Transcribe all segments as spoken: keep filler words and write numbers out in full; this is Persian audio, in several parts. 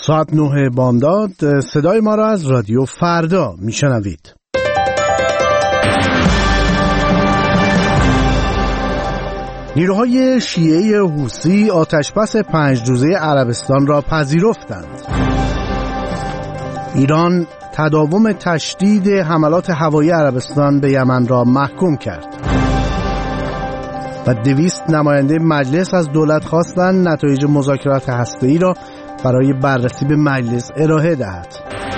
ساعت نه بامداد. صدای ما را از رادیو فردا میشنوید. نیروهای شیعه حوثی آتشبس پنج روزه عربستان را پذیرفتند. ایران تداوم تشدید حملات هوایی عربستان به یمن را محکوم کرد و دویست نماینده مجلس از دولت خواستند نتایج مذاکرات هسته‌ای را برای بررسی به مجلس ارائه دهد.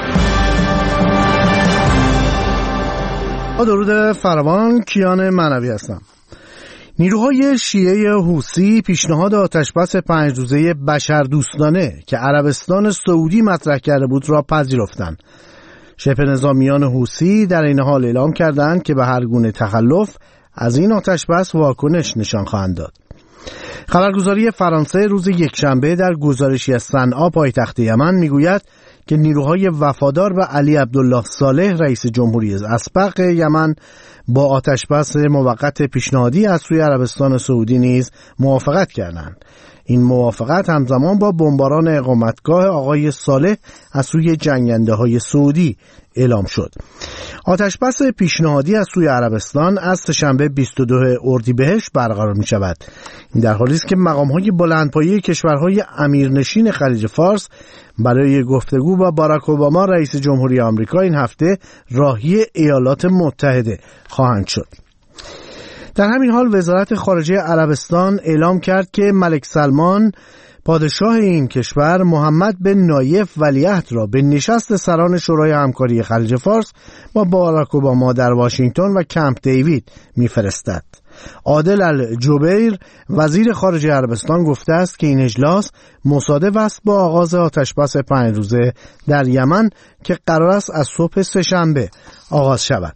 با درود فراوان، کیان معنوی هستم. نیروهای شیعه حوثی پیشنهاد آتشبس پنج روزه بشردوستانه که عربستان سعودی مطرح کرده بود را پذیرفتند. شبه نظامیان حوثی در این حال اعلام کردند که به هر گونه تخلف از این آتشبس واکنش نشان خواهند داد. خبرگزاری فرانسه روز یکشنبه در گزارشی از صنعا پایتخت یمن میگوید که نیروهای وفادار به علی عبدالله صالح رئیس جمهوری اسبق یمن با آتشبس موقت پیشنهادی از سوی عربستان سعودی نیز موافقت کردند. این موافقت همزمان با بمباران اقامتگاه آقای صالح از سوی جنگنده‌های سعودی اعلام شد. آتشبس پیشنهادی از سوی عربستان از سه‌شنبه بیست و دو اردیبهشت برقرار می شود. این در حالی است که مقام‌های بلندپایه کشورهای امیرنشین خلیج فارس برای گفتگو با باراک اوباما رئیس جمهوری آمریکا این هفته راهی ایالات متحده خواهند شد. در همین حال وزارت خارجه عربستان اعلام کرد که ملک سلمان پادشاه این کشور محمد بن نایف ولیعهد را به نشست سران شورای همکاری خلیج فارس با باراک اوباما در واشنگتن و کمپ دیوید می‌فرستد. عادل الجبیر وزیر خارجه عربستان گفته است که این اجلاس مصادف است با آغاز آتشبس پنج روزه در یمن که قرار است از صبح سه‌شنبه آغاز شود.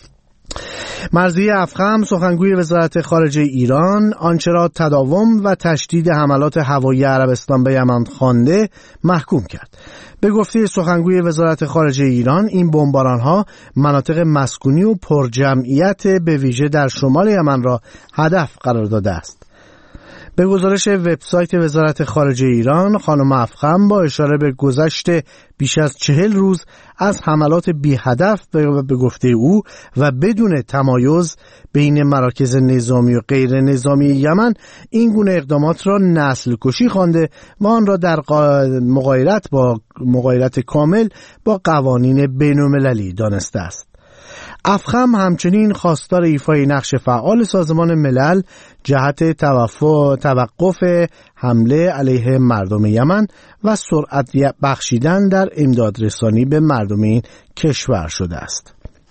مرضیه افخم سخنگوی وزارت خارجه ایران آنچه را تداوم و تشدید حملات هوایی عربستان به یمن خوانده محکوم کرد. به گفته سخنگوی وزارت خارجه ایران این بمباران‌ها مناطق مسکونی و پرجمعیت به ویژه در شمال یمن را هدف قرار داده است. به گزارش وبسایت وزارت خارجه ایران، خانم افخم با اشاره به گذشت بیش از چهل روز از حملات بی هدف به گفته او و بدون تمایز بین مراکز نظامی و غیر نظامی یمن این گونه اقدامات را نسل کشی خوانده و آن را در مغایرت با مغایرت کامل با قوانین بین‌المللی دانسته است. افخم همچنین خواستار ایفای نقش فعال سازمان ملل جهت توقف حمله علیه مردم یمن و سرعت بخشیدن در امداد رسانی به مردم این کشور شده است.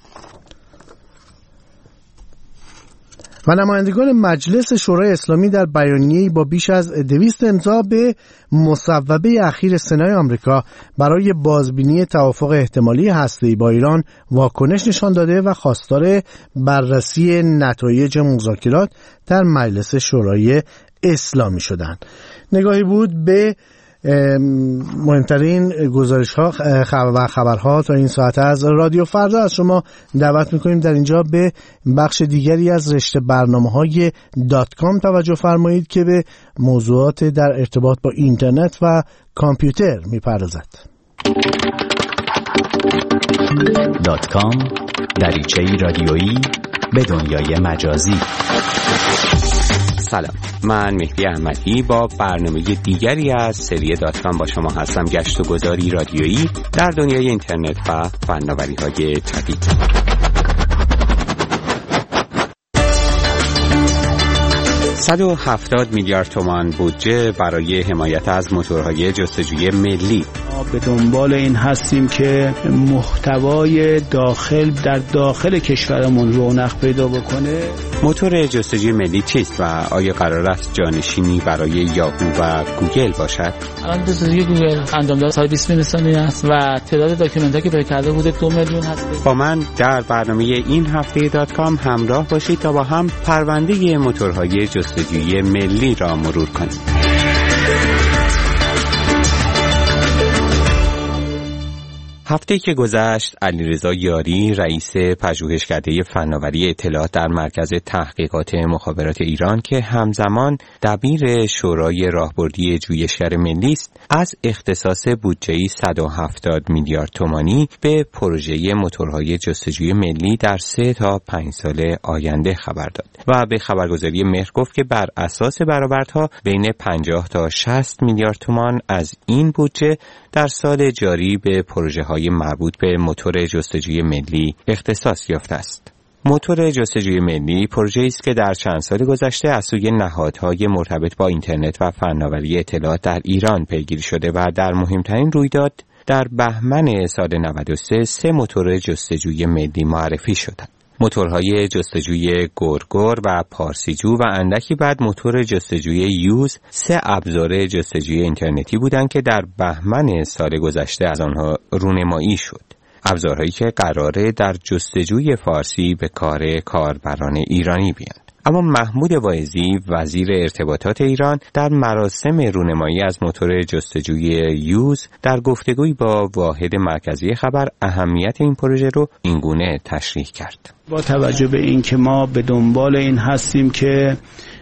و نمایندگان مجلس شورای اسلامی در بیانیه‌ای با بیش از دویست امضا به مصوبه اخیر سنای آمریکا برای بازبینی توافق احتمالی هسته‌ای با ایران واکنش نشان داده و خواستار بررسی نتایج مذاکرات در مجلس شورای اسلامی شدند. نگاهی بود به مهمترین گزارش ها و خبرها تا این ساعت از رادیو فردا. از شما دعوت میکنیم در اینجا به بخش دیگری از رشته برنامه های دات کام توجه فرمایید که به موضوعات در ارتباط با اینترنت و کامپیوتر میپردازد. دات کام، دریچه‌ای رادیویی به دنیای مجازی. سلام، من مهدی احمدی با برنامه دیگری از سری دات کام با شما هستم. گشت و گذاری رادیویی در دنیای اینترنت و فناوری‌های جدید. صد و هفتاد میلیارد تومان بودجه برای حمایت از موتورهای جستجوی ملی. ما به دنبال این هستیم که محتوای داخل در داخل کشورمون رونق پیدا بکنه. موتور جستجوی ملی چیست و آیا قرار است جانشینی برای یاهو و گوگل باشد؟ الان جستجوی گوگل انجام داده تا بیست میلیون است و تعداد داکیومنت‌هایی که پیدا کرده بوده دو میلیون هست. با من در برنامه این هفته دات کام همراه باشید تا با هم پرونده موتورهای جستجوی ملی را مرور کنیم. هفته‌ای که گذشت علیرضا یاری رئیس پژوهشکده فناوری اطلاعات در مرکز تحقیقات مخابرات ایران که همزمان دبیر شورای راهبردی جویشگر ملی است از اختصاص بودجه‌ای صد و هفتاد میلیارد تومانی به پروژه موتورهای جستجوی ملی در سه تا پنج سال آینده خبر داد و به خبرگزاری مهر گفت که بر اساس برآوردها بین پنجاه تا شصت میلیارد تومان از این بودجه در سال جاری به پروژه‌های مربوط به موتور جستجوی ملی اختصاص یافته است. موتور جستجوی ملی پروژه‌ای است که در چند سال گذشته از سوی نهادهای مرتبط با اینترنت و فناوری اطلاعات در ایران پیگیری شده و در مهمترین رویداد در بهمن سال نود و سه سه موتور جستجوی ملی معرفی شدند. موتورهای جستجوی گرگر و پارسیجو و اندکی بعد موتور جستجوی یوز سه ابزار جستجوی اینترنتی بودند که در بهمن سال گذشته از آنها رونمایی شد. ابزارهایی که قراره در جستجوی فارسی به کار کاربران ایرانی بیان. اما محمود واعظی وزیر ارتباطات ایران در مراسم رونمایی از موتور جستجوی یوز در گفتگوی با واحد مرکزی خبر اهمیت این پروژه رو اینگونه تشریح کرد. با توجه به این که ما به دنبال این هستیم که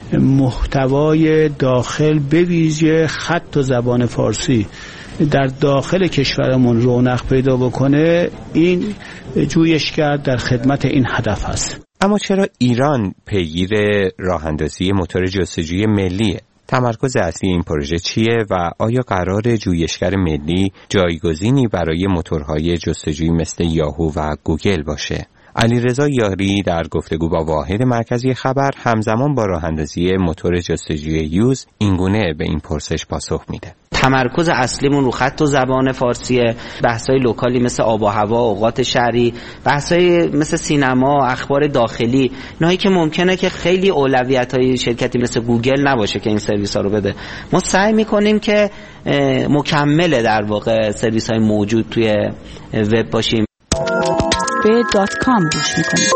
محتوای داخل به ویژه خط و زبان فارسی در داخل کشورمون رونق پیدا بکنه، این جویشگر در خدمت این هدف هست. اما چرا ایران پیگیر راه اندازی موتور جستجوی ملیه؟ تمرکز اصلی این پروژه چیه و آیا قرار جویشگر ملی جایگزینی برای موتورهای جستجویی مثل یاهو و گوگل باشه؟ علیرضا یاری در گفتگو با واحد مرکزی خبر همزمان با راه اندازی موتور جستجوی یوز اینگونه به این پرسش پاسخ میده. تمرکز اصلیمون رو خط و زبان فارسیه، بحث‌های لوکالی مثل آب و هوا، اوقات شهری، بحث‌های مثل سینما، اخبار داخلی، اینایی که ممکنه که خیلی اولویت‌های شرکتی مثل گوگل نباشه که این سرویس‌ها رو بده. ما سعی می‌کنیم که مکمل در واقع سرویس‌های موجود توی وب باشیم. به دات کام گوش می‌کنید.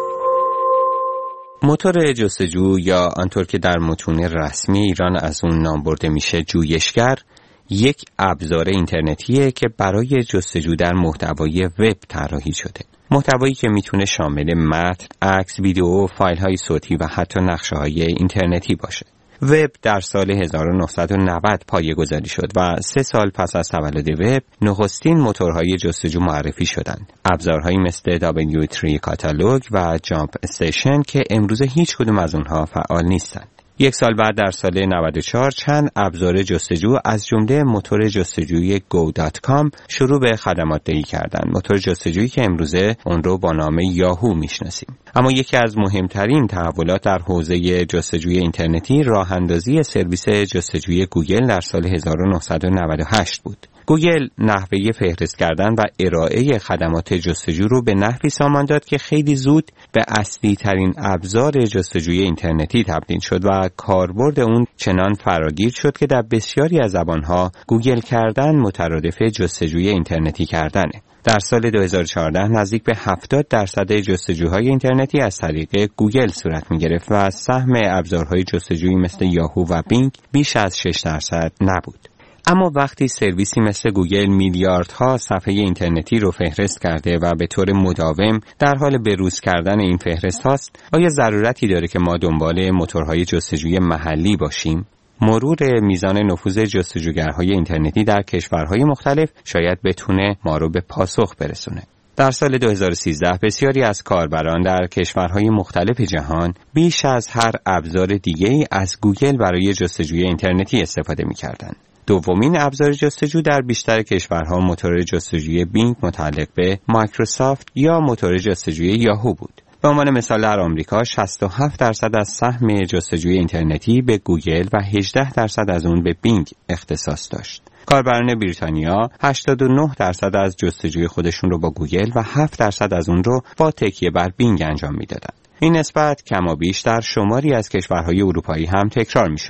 موتور جستجو یا آنطور که در متون رسمی ایران از اون نام برده میشه جویشگر، یک ابزار اینترنتیه که برای جستجو در محتوای وب طراحی شده. محتوایی که میتونه شامل متن، عکس، ویدیو، فایل‌های صوتی و حتی نقشه‌های اینترنتی باشه. وب در سال هزار و نهصد و نود پایه‌گذاری شد و سه سال پس از تولد وب نخستین موتورهای جستجو معرفی شدند. ابزارهایی مثل دبلیو تری کاتالوگ و جامپ استیشن که امروز هیچ کدوم از اونها فعال نیستند. یک سال بعد در سال نود و چهار چند ابزار جستجو از جمله موتور جستجوی گو دات کام شروع به خدمات دهی کردند. موتور جستجویی که امروزه اون رو با نام یاهو میشناسیم. اما یکی از مهمترین تحولات در حوزه جستجوی اینترنتی راه اندازی سرویس جستجوی گوگل در سال هزار و نهصد و نود و هشت بود. گوگل نحوه فهرست کردن و ارائه خدمات جستجو رو به نحوی سامان داد که خیلی زود به اصلی ترین ابزار جستجوی اینترنتی تبدیل شد و کاربرد اون چنان فراگیر شد که در بسیاری از زبانها گوگل کردن مترادف جستجوی اینترنتی کردنه. در سال دو هزار و چهارده نزدیک به هفتاد درصد جستجوهای اینترنتی از طریق گوگل صورت می‌گرفت و سهم ابزارهای جستجویی مثل یاهو و بینگ بیش از شش درصد نبود. اما وقتی سرویسی مثل گوگل میلیاردها صفحه اینترنتی رو فهرست کرده و به طور مداوم در حال بروز کردن این فهرست هاست، آیا ضرورتی داره که ما دنبال موتورهای جستجوی محلی باشیم؟ مرور میزان نفوذ جستجوگرهای اینترنتی در کشورهای مختلف شاید بتونه ما رو به پاسخ برسونه. در سال دو هزار و سیزده بسیاری از کاربران در کشورهای مختلف جهان بیش از هر ابزار دیگه‌ای از گوگل برای جستجوی اینترنتی استفاده می‌کردند. دومین ابزار جستجو در بیشتر کشورها موتور جستجوی بینگ متعلق به مایکروسافت یا موتور جستجوی یاهو بود. به عنوان مثال در آمریکا شصت و هفت درصد از سهم جستجوی اینترنتی به گوگل و هجده درصد از اون به بینگ اختصاص داشت. کاربران بریتانیا هشتاد و نه درصد از جستجوی خودشون رو با گوگل و هفت درصد از اون رو با تکیه بر بینگ انجام میدادند. این نسبت کمابیش در شماری از کشورهای اروپایی هم تکرار میشد.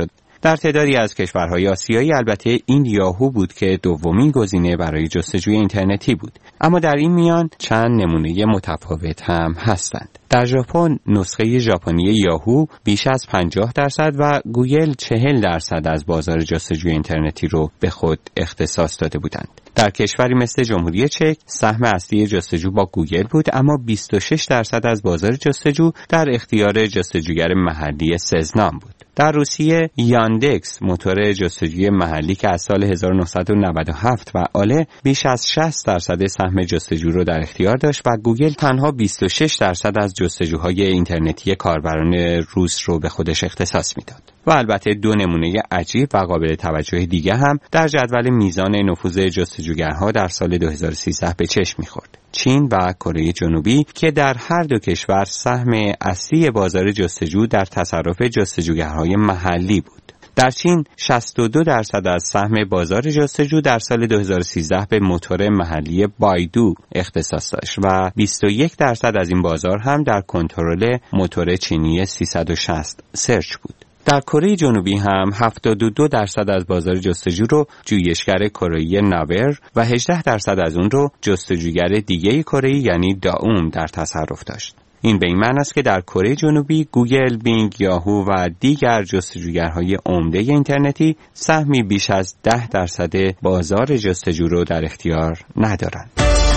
در تعدادی از کشورهای آسیایی البته این یاهو بود که دومین گزینه برای جستجوی اینترنتی بود، اما در این میان چند نمونه متفاوت هم هستند. در ژاپن نسخه ژاپنی یاهو بیش از پنجاه درصد و گوگل چهل درصد از بازار جستجوی اینترنتی رو به خود اختصاص داده بودند. در کشوری مثل جمهوری چک سهم اصلی جستجو با گوگل بود، اما بیست و شش درصد از بازار جستجو در اختیار جستجوگر محلی سزنام بود. در روسیه یاندکس موتور جستجوی محلی که از سال هزار و نهصد و نود و هفت فعاله بیش از شصت درصد سهم جستجو رو در اختیار داشت و گوگل تنها بیست و شش درصد از جستجوهای اینترنتی کاربران روس رو به خودش اختصاص میداد. و البته دو نمونه عجیب و قابل توجه دیگه هم در جدول میزان نفوذ جستجوگرها در سال دو هزار و سیزده به چشم می‌خورد. چین و کره جنوبی که در هر دو کشور سهم اصلی بازار جستجو در تصرف جستجوگرهای محلی بود. در چین شصت و دو درصد از سهم بازار جستجو در سال دو هزار و سیزده به موتور محلی بایدو اختصاص داشت و بیست و یک درصد از این بازار هم در کنترل موتور چینی سیصد و شصت سرچ بود. در کره جنوبی هم هفتاد و دو درصد از بازار جستجو رو جویشگر کره‌ای ناور و هجده درصد از اون رو جستجوگر دیگه کره‌ای یعنی داوم در تصرف داشت. این به این معنی است که در کره جنوبی گوگل، بینگ، یاهو و دیگر جستجوگرهای عمده اینترنتی سهمی بیش از ده درصد بازار جستجو رو در اختیار ندارند.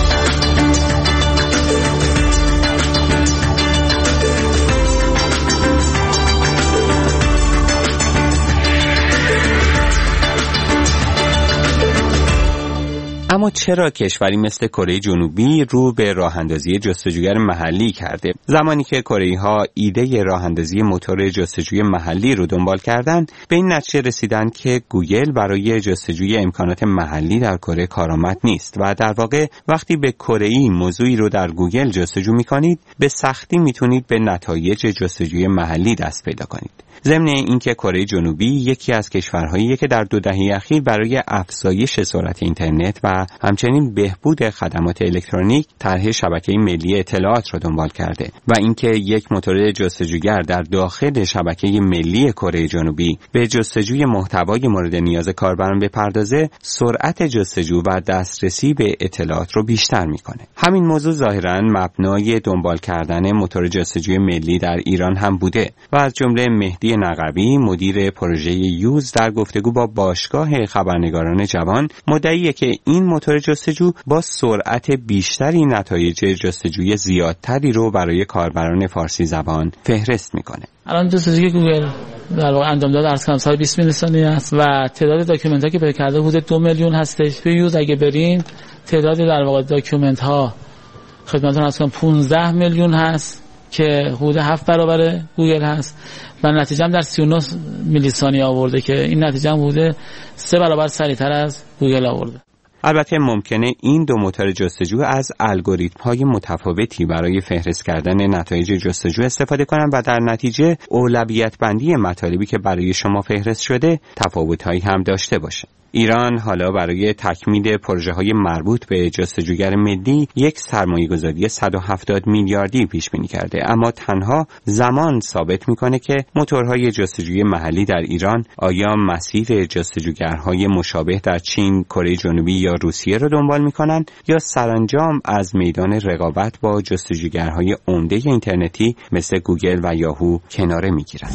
اما چرا کشوری مثل کره جنوبی رو به راه‌اندازی جستجوگر محلی کرده؟ زمانی که کره‌ای‌ها ایده راه‌اندازی موتور جستجوی محلی رو دنبال کردند، به این نتیجه رسیدند که گوگل برای جستجوی امکانات محلی در کره کارآمد نیست و در واقع وقتی به کره‌ای موضوعی رو در گوگل جستجو می‌کنید، به سختی می‌تونید به نتایج جستجوی محلی دست پیدا کنید. ضمن اینکه کره جنوبی یکی از کشورهاییه که در دو دهه اخیر برای افزایش سرعت اینترنت و همچنین بهبود خدمات الکترونیک طرح شبکه ملی اطلاعات را دنبال کرده و اینکه یک موتور جستجوگر در داخل شبکه ملی کره جنوبی به جستجوی محتوای مورد نیاز کاربران بپردازه، سرعت جستجو و دسترسی به اطلاعات رو بیشتر میکنه. همین موضوع ظاهراً مبنای دنبال کردن موتور جستجوی ملی در ایران هم بوده و از جمله مهدی نقوی مدیر پروژه یوز در گفتگو با باشگاه خبرنگاران جوان مدعیه که این موتور جستجو با سرعت بیشتری نتایج جستجوی زیادتری رو برای کاربران فارسی زبان فهرست میکنه. الان جستجوی گوگل در واقع انجام داده از کمتر بیست میلیون ثانیه است و تعداد داکیومنت ها که پیدا کرده حدود دو میلیون هستش. توی یوز اگه برین تعداد در واقع داکیومنت ها خدمتتون هست که پانزده میلیون هست که حدود هفت برابر گوگل هست و نتیجه هم در سی و نه میلی ثانیه آورده که این نتیجه هم حدود سه برابر سریعتر از گوگل آورده. البته ممکنه این دو موتور جستجو از الگوریتم‌های متفاوتی برای فهرست کردن نتایج جستجو استفاده کنند و در نتیجه اولویت بندی مطالبی که برای شما فهرست شده تفاوت‌هایی هم داشته باشه. ایران حالا برای تکمیل پروژه‌های مربوط به جستجوگر ملی یک سرمایه‌گذاری صد و هفتاد میلیاردی پیش بینی کرده، اما تنها زمان ثابت می‌کنه که موتورهای جستجوی محلی در ایران آیا مسیر جستجوگرهای مشابه در چین، کره جنوبی یا روسیه را دنبال می‌کنند یا سرانجام از میدان رقابت با جستجوگرهای عمده اینترنتی مثل گوگل و یاهو کناره می‌گیرند.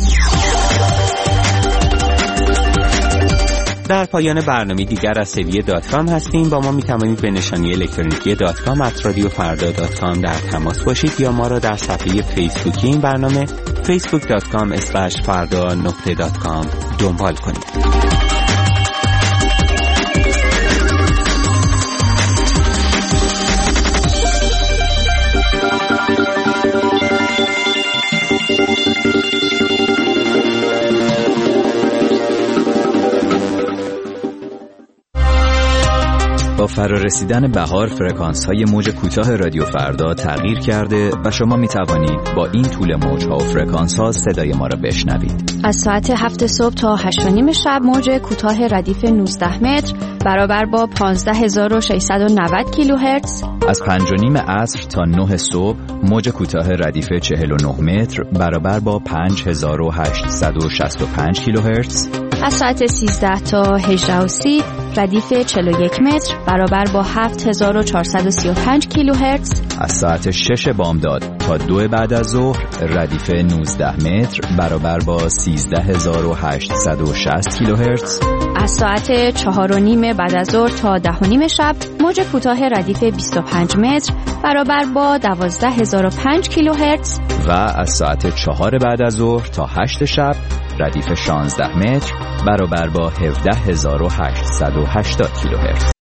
در پایان برنامه دیگر از سری دات کام هستیم. با ما می توانید به نشانی الکترونیکی دات کام ات رادیو فردا دات کام در تماس باشید یا ما را در صفحه فیسبوکی این برنامه فیسبوک دات کام اسلش فردا نقطه دات کام دنبال کنید. با فرارسیدن بهار فرکانس‌های موج کوتاه رادیو فردا تغییر کرده و شما می توانید با این طول موج‌ها و فرکانس‌ها صدای ما را بشنوید. از ساعت هفت صبح تا هشت و نیم شب موج کوتاه ردیف نوزده متر برابر با پانزده هزار و ششصد و نود کیلوهرتز. از پنج و نیم عصر تا نه صبح موج کوتاه ردیف چهل و نه متر برابر با پنج هزار و هشتصد و شصت و پنج کیلوهرتز. از ساعت سیزده تا هجده و سی ردیف چهل و یک متر برابر با هفت هزار و چهارصد و سی و پنج کیلوهرتز. از ساعت شش بامداد تا دو بعد از ظهر ردیف نوزده متر برابر با سیزده هزار و هشتصد و شصت کیلوهرتز. از ساعت چهار و نیم بعد از ظهر تا ده و نیم شب موج کوتاه ردیف بیست و پنج متر برابر با دوازده هزار و پنج کیلوهرتز. و از ساعت چهار بعد از ظهر تا هشت شب ردیف شانزده متر برابر با هفده هزار و هشتصد و هشتاد کیلوهرتز.